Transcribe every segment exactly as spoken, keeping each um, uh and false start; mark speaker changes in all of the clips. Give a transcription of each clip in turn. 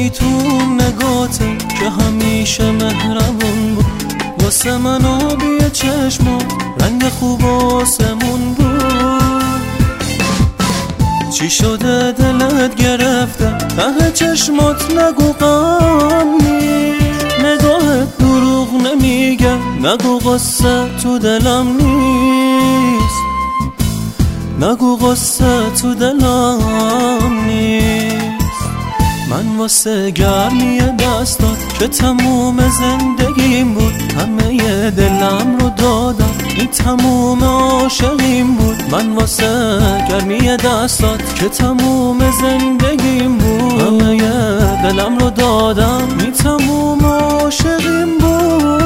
Speaker 1: چیزی تو نگاته که همیشه مهربون بود واسه من، آبی چشمات رنگ خوب آسمون بود. چی شده دلت گرفته ته چشمات؟ نگو غم نیست، نگاهت دروغ نمیگه، نگو قصه تو دلم نیست، نگو قصه تو دلم نیست. من واسه گرمی دستات که تموم زندگیم بود، همه دلم رو دادم، این تموم عاشقیم بود. من واسه گرمی دستات که تموم زندگیم بود، همه دلم رو دادم، این تموم عاشقیم بود.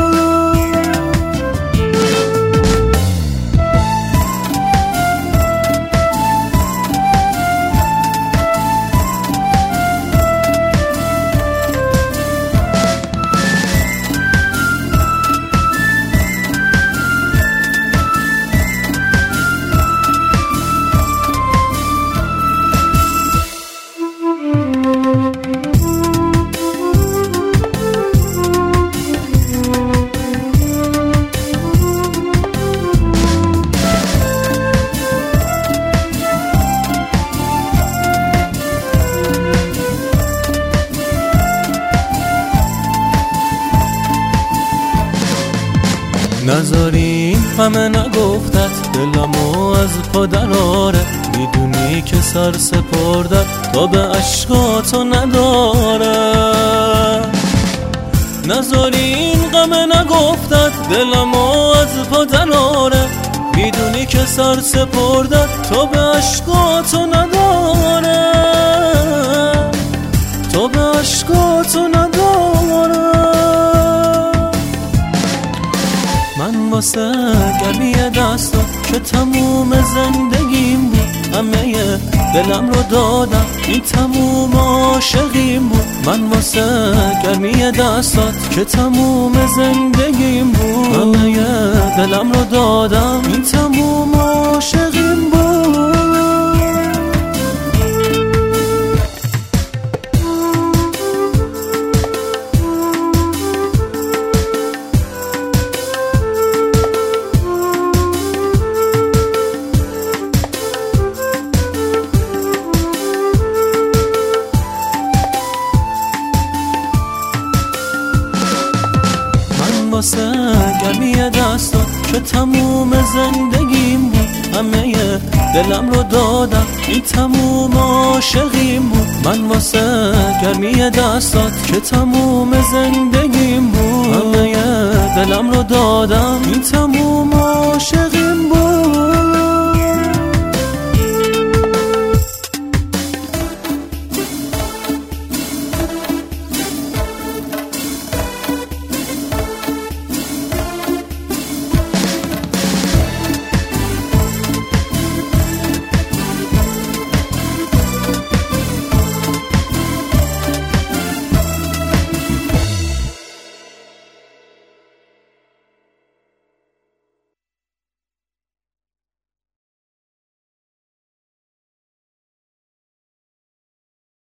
Speaker 1: نذاری همه نگفتت دلمو از پا دراره، میدونی که سر سپردت تا به عشقاتو نداره. نذاری این غم نگفتت دلمو از پا دراره، میدونی که سر سپردت تا به عشقاتو نداره، تا به عشقاتو نداره. من واسه گرمی دستات که تموم زندگیم بود، همه دلم رو دادم، این تموم عاشقیم بود. من واسه گرمی دستات که تموم زندگیم بود، همه دلم رو دادم، این تموم عاشقیم بود. واسه گرمی دستات که تموم زندگیم بود، همه دلم رو دادم، این تموم عاشقیم بود. من واسه گرمی دستات که تموم زندگیم بود، همه دلم رو دادم، این تموم عاشقیم بود.